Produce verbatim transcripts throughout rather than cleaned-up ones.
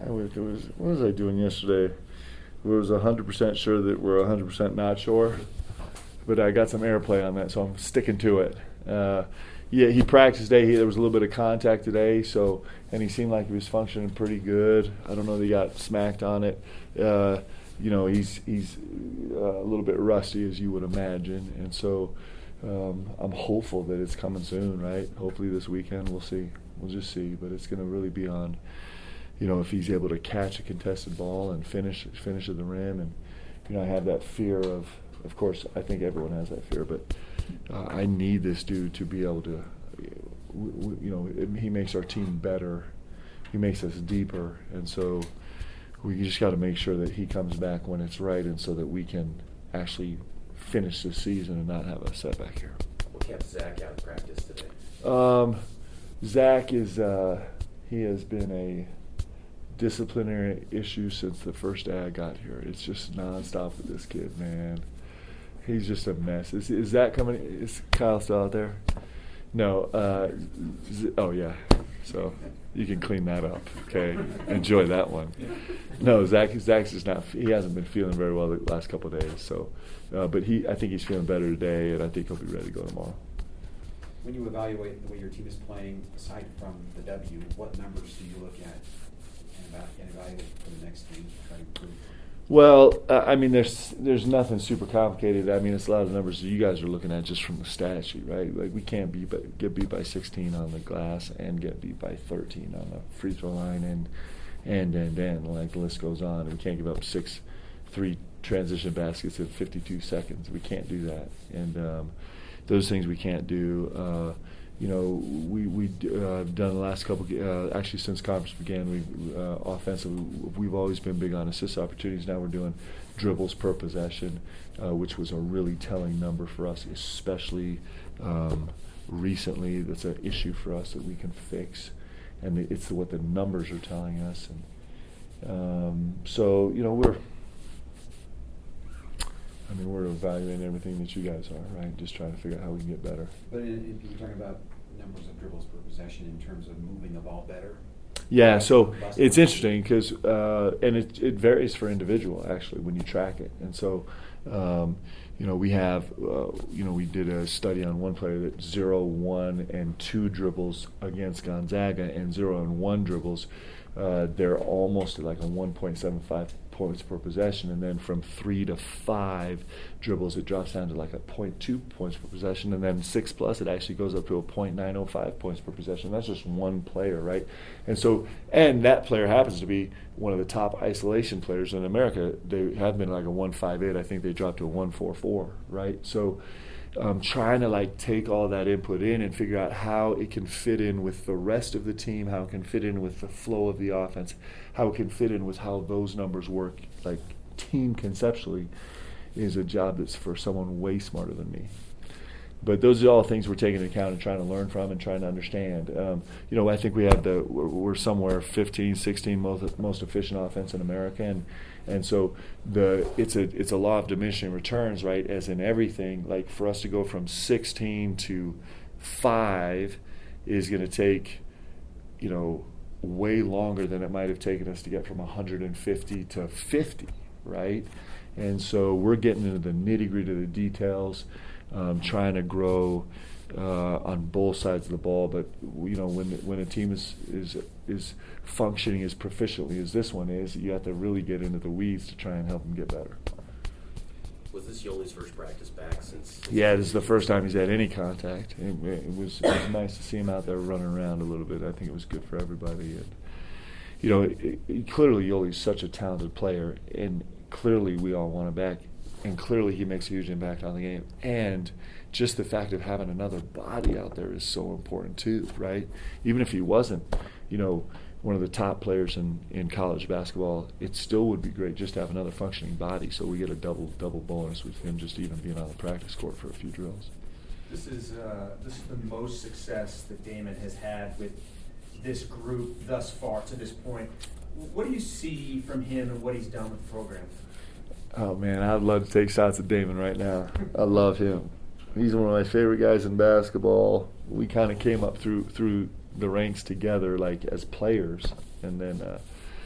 I was, it was, what was I doing yesterday? I was one hundred percent sure that we're one hundred percent not sure, but I got some airplay on that, so I'm sticking to it. Uh, yeah, he practiced today. He, there was a little bit of contact today, so and he seemed like he was functioning pretty good. I don't know that he got smacked on it. Uh, you know, he's he's uh, a little bit rusty, as you would imagine, and so um, I'm hopeful that it's coming soon, right? Hopefully this weekend. We'll see. We'll just see, but it's going to really be on, you know, if he's able to catch a contested ball and finish finish at the rim. And, you know, I have that fear of, of course, I think everyone has that fear, but uh, I need this dude to be able to, you know, it, he makes our team better. He makes us deeper. And so we just got to make sure that he comes back when it's right, and so that we can actually finish the season and not have a setback here. What kept Zach out of practice today? Um, Zach is, uh, he has been a disciplinary issue since the first day I got here. It's just nonstop with this kid, man. He's just a mess. Is, is that coming? Is Kyle still out there? No. Uh, z- oh, yeah. So you can clean that up, okay? Enjoy that one. No, Zach. Zach's just not. He hasn't been feeling very well the last couple of days. So, uh, but he, I think he's feeling better today, and I think he'll be ready to go tomorrow. When you evaluate the way your team is playing, aside from the W, what numbers do you look at and, about, and evaluate for the next game to try to improve? Well, uh, I mean, there's there's nothing super complicated. I mean, it's a lot of numbers that you guys are looking at just from the stat sheet, right? Like, we can't be but get beat by sixteen on the glass and get beat by thirteen on the free throw line, and and and and like the list goes on. And we can't give up six three transition baskets in fifty-two seconds. We can't do that, and um, those things we can't do. Uh, you know, we we uh, done the last couple. Uh, actually, since conference began, we uh, offensively we've always been big on assist opportunities. Now we're doing dribbles per possession, uh, which was a really telling number for us, especially um, recently. That's an issue for us that we can fix, and it's what the numbers are telling us. And um, so, you know, we're. I mean, we're evaluating everything that you guys are, right? Just trying to figure out how we can get better. But in, in, you're talking about numbers of dribbles per possession in terms of moving the ball better? Yeah, so it's interesting because, uh, and it, it varies for individual, actually, when you track it. And so, um, you know, we have, uh, you know, we did a study on one player that zero, one, and two dribbles against Gonzaga, and zero and one dribbles. Uh, they're almost like a one point seven five points per possession, and then from three to five dribbles, it drops down to like a zero point two points per possession, and then six plus, it actually goes up to a zero point nine oh five points per possession. That's just one player, right? And so, and that player happens to be one of the top isolation players in America. They have been like a one five eight. I think they dropped to a one four four, right? So, um, trying to like take all that input in and figure out how it can fit in with the rest of the team, how it can fit in with the flow of the offense, how it can fit in with how those numbers work, like team conceptually, is a job that's for someone way smarter than me. But those are all things we're taking into account and trying to learn from and trying to understand. Um, you know, I think we have the we're, we're somewhere fifteen, sixteen most most efficient offense in America, and and so the it's a it's a law of diminishing returns, right? As in everything, like for us to go from sixteen to five is going to take, you know, way longer than it might have taken us to get from one hundred fifty to fifty, right? And so we're getting into the nitty-gritty of the details, um, trying to grow uh, on both sides of the ball. But you know, when when a team is is is functioning as proficiently as this one is, you have to really get into the weeds to try and help them get better. Was this Yoli's first practice back since? Yeah, this is the first time he's had any contact. It, it was it was nice to see him out there running around a little bit. I think it was good for everybody. And you know, it, it, clearly Yoli's such a talented player, and clearly we all want him back, and clearly he makes a huge impact on the game. And just the fact of having another body out there is so important too, right? Even if he wasn't, you know, one of the top players in, in college basketball, it still would be great just to have another functioning body. So we get a double double bonus with him just even being on the practice court for a few drills. This is uh, this is the most success that Damon has had with this group thus far to this point. What do you see from him and what he's done with the program? Oh man, I'd love to take shots at Damon right now. I love him. He's one of my favorite guys in basketball. We kind of came up through through the ranks together, like as players, and then uh,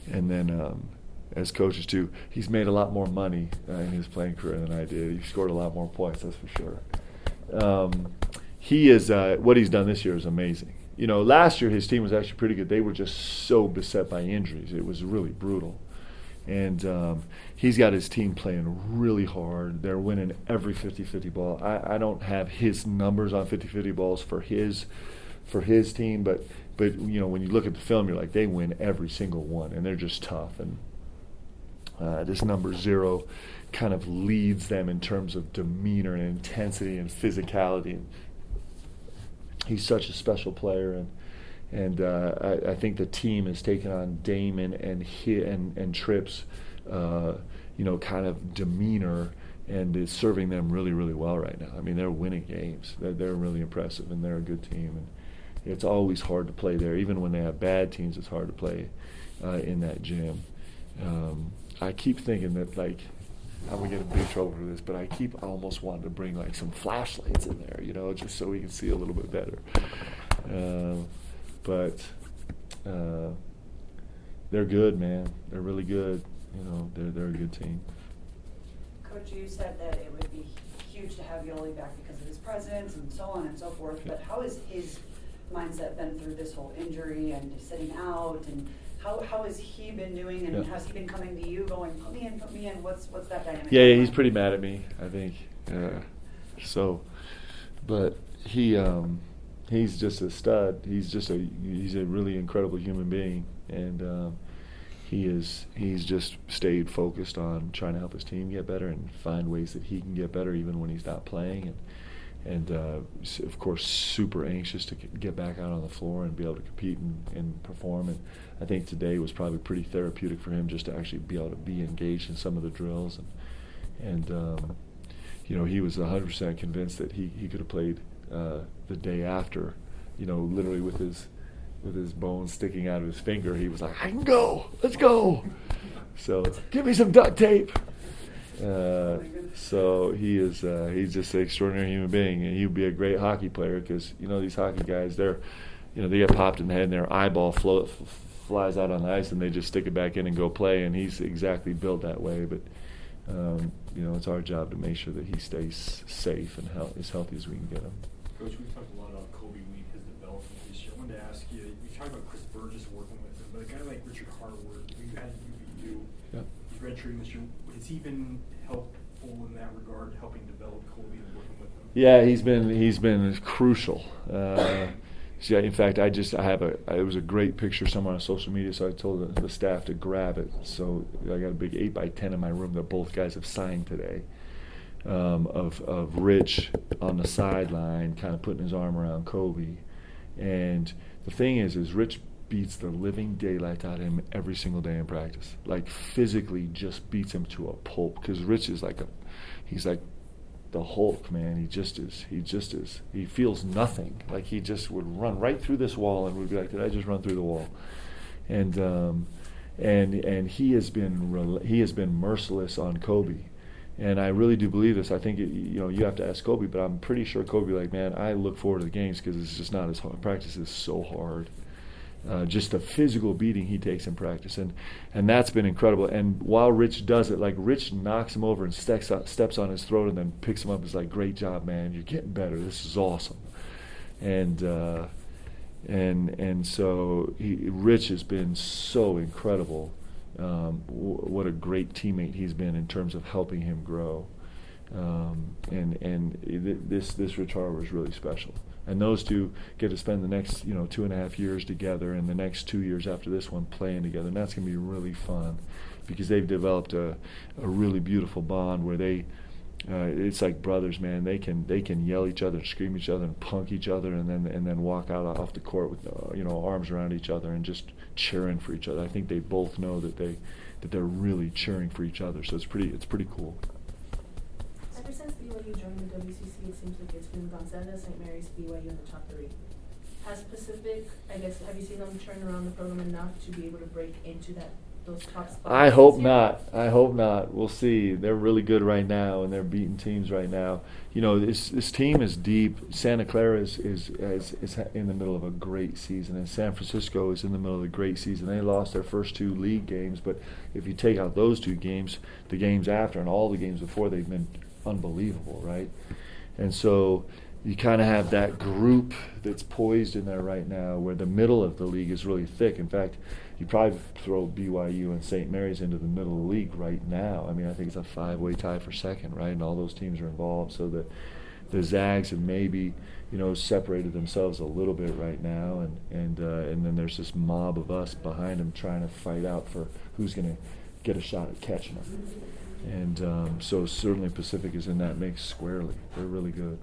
and then um, as coaches too, he's made a lot more money uh, in his playing career than I did. He scored a lot more points, that's for sure. Um, he is uh, what he's done this year is amazing. You know, last year his team was actually pretty good. They were just so beset by injuries. It was really brutal. And um, he's got his team playing really hard. They're winning every fifty-fifty ball. I, I don't have his numbers on fifty-fifty balls for his for his team, but but you know, when you look at the film, you're like, they win every single one, and they're just tough. And uh, this number zero kind of leads them in terms of demeanor and intensity and physicality. And he's such a special player, and and uh, I, I think the team has taken on Damon and he, and and Tripp's, uh, you know, kind of demeanor, and is serving them really, really well right now. I mean, they're winning games. They're, they're really impressive, and they're a good team. And it's always hard to play there. Even when they have bad teams, it's hard to play uh, in that gym. Um, I keep thinking that, like, I'm going to get in big trouble for this, but I keep almost wanting to bring, like, some flashlights in there, you know, just so we can see a little bit better. Uh, but uh, they're good, man. They're really good. You know, they're they're a good team. Coach, you said that it would be huge to have Yoli back because of his presence and so on and so forth, but how has his mindset been through this whole injury and sitting out, and how how has he been doing, and Yeah. has he been coming to you going, put me in, put me in, what's what's that dynamic? Yeah, yeah, like? he's pretty mad at me, I think. Uh, so, but he um, he's just a stud. He's just a he's a really incredible human being, and um, he is he's just stayed focused on trying to help his team get better and find ways that he can get better even when he's not playing, and and uh, s- of course super anxious to get back out on the floor and be able to compete and, and perform. And I think today was probably pretty therapeutic for him just to actually be able to be engaged in some of the drills, and and um, you know, he was one hundred percent convinced that he, he could have played uh, the day after, you know, literally with his with his bones sticking out of his finger. He was like, I can go, let's go. So give me some duct tape. Uh, so he is uh, he's just an extraordinary human being, and he'd be a great hockey player because, you know, these hockey guys, they're, you know, they get popped in the head and their eyeball float, f- flies out on the ice and they just stick it back in and go play, and he's exactly built that way. But um, you know, it's our job to make sure that he stays safe and health, as healthy as we can get him. Coach, we've talked a lot about Kobe Weed, his development this year. I wanted to ask you, you talked about Chris Burgess working with him, but a guy like Richard Harward, who you had at U V U, Yeah. he's redshirting this year. Has he been helpful in that regard, helping develop Kobe and working with him? Yeah, he's been he's been crucial. Uh, so yeah, in fact, I just I have a it was a great picture somewhere on social media, so I told the, the staff to grab it. So I got a big eight by ten in my room that both guys have signed today, um, of of Rich on the sideline, kind of putting his arm around Kobe. And the thing is, is Rich beats the living daylight out of him every single day in practice. Like physically, just beats him to a pulp. Because Rich is like a, he's like the Hulk, man. He just is. He just is. He feels nothing. Like he just would run right through this wall and would be like, "Did I just run through the wall?" And um, and and he has been rel- he has been merciless on Kobe. And I really do believe this. I think it, you know, you have to ask Kobe, but I'm pretty sure Kobe, like, man, I look forward to the games because it's just not as hard. Practice is so hard. Uh, just the physical beating he takes in practice, and and that's been incredible. And while Rich does it, like Rich knocks him over and steps steps on his throat, and then picks him up. Is like, great job, man. You're getting better. This is awesome. And uh, and and so he, Rich has been so incredible. Um, w- what a great teammate he's been in terms of helping him grow. Um, and and th- this this Rich Harward is really special. And those two get to spend the next, you know, two and a half years together, and the next two years after this one playing together. And that's going to be really fun because they've developed a, a really beautiful bond where they, uh, it's like brothers, man. They can they can yell each other, and scream each other, and punk each other, and then and then walk out off the court with uh, you know, arms around each other and just cheering for each other. I think they both know that they that they're really cheering for each other. So it's pretty it's pretty cool. Ever since B Y U joined the W C C, it seems like it's been Gonzaga, Saint Mary's, B Y U in the top three. Has Pacific, I guess, have you seen them turn around the program enough to be able to break into that those top spots? I hope this year? not. I hope not. We'll see. They're really good right now, and they're beating teams right now. You know, this this team is deep. Santa Clara is is, is is in the middle of a great season, and San Francisco is in the middle of a great season. They lost their first two league games, but if you take out those two games, the games after and all the games before, they've been unbelievable, right? And so you kind of have that group that's poised in there right now, where the middle of the league is really thick. In fact, you probably throw B Y U and Saint Mary's into the middle of the league right now. I mean, I think it's a five-way tie for second, right? And all those teams are involved. So the the Zags have maybe, you know, separated themselves a little bit right now, and and uh, and then there's this mob of us behind them trying to fight out for who's going to get a shot at catching them. And um, so certainly Pacific is in that mix squarely. They're really good.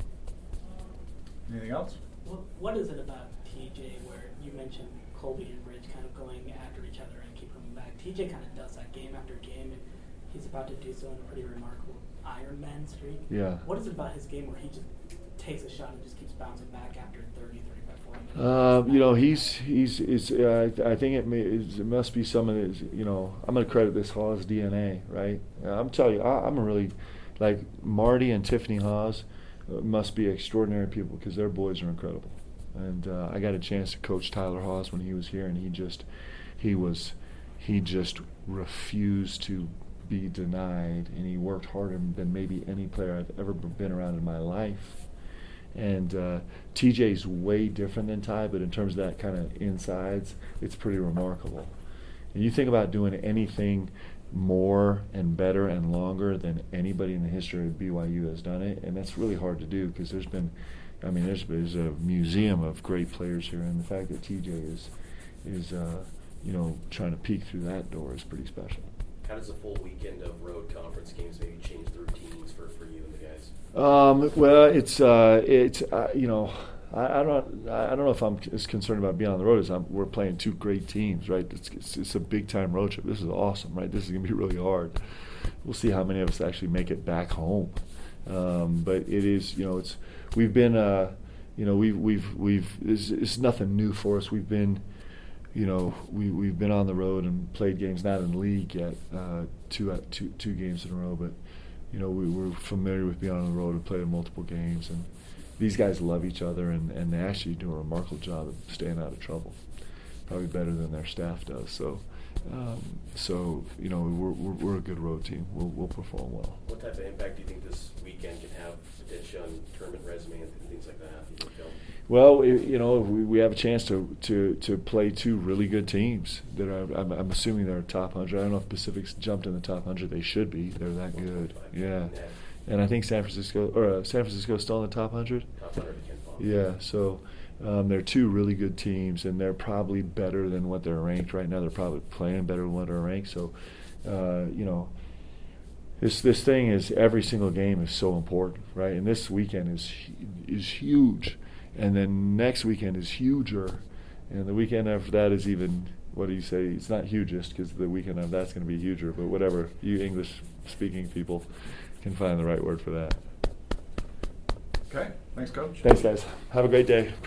Anything else? What, what is it about T J where you mentioned Colby and Ridge kind of going after each other and keep coming back? T J kind of does that game after game, and he's about to do so in a pretty remarkable Iron Man streak. Yeah. What is it about his game where he just takes a shot and just keeps bouncing back after thirty, thirty-five, forty minutes? Uh, you know, he's he's is. Uh, I think it, may, it must be some of his. You know, I'm going to credit this Hawes D N A, right? Uh, I'm telling you, I, I'm really like Marty and Tiffany Hawes uh, must be extraordinary people because their boys are incredible. And uh, I got a chance to coach Tyler Hawes when he was here, and he just he was he just refused to be denied, and he worked harder than maybe any player I've ever been around in my life. And uh, T J's way different than Ty, but in terms of that kind of insides, it's pretty remarkable. And you think about doing anything more and better and longer than anybody in the history of B Y U has done it, and that's really hard to do because there's been, I mean, there's, there's a museum of great players here, and the fact that T J is, is uh, you know, trying to peek through that door is pretty special. How does a full weekend of road conference games maybe change the routines for, for you and the guys? Um, well, it's uh, it's uh, you know, I, I don't I don't know if I'm as concerned about being on the road as I'm, we're playing two great teams, right? It's, it's, it's a big time road trip. This is awesome, right? This is gonna be really hard. We'll see how many of us actually make it back home. Um, but it is, you know, it's we've been, uh, you know, we've we've we've it's, it's nothing new for us. We've been. You know, we we've been on the road and played games, not in league yet, uh, two, uh, two two games in a row, but you know we, we're familiar with being on the road and playing multiple games, and these guys love each other, and, and they actually do a remarkable job of staying out of trouble, probably better than their staff does. So, um, so you know we're, we're we're a good road team. We'll we'll perform well. What type of impact do you think this weekend can have potentially on tournament resume and things like that? You think, Phil? Well, you know, we, we have a chance to, to, to play two really good teams that are, I'm, I'm assuming they're top one hundred. I don't know if Pacific's jumped in the top one hundred. They should be. They're that good. Yeah. And I think San Francisco, or uh, San Francisco's still in the top one hundred? Top one hundred, Ken Paul. Yeah, so um, they're two really good teams, and they're probably better than what they're ranked right now. They're probably playing better than what they're ranked. So, uh, you know, this this thing is every single game is so important, right? And this weekend is is huge. And then next weekend is huger, and the weekend after that is even, what do you say, it's not hugest because the weekend after that's going to be huger, but whatever, you English-speaking people can find the right word for that. Okay, thanks, Coach. Thanks, guys. Have a great day.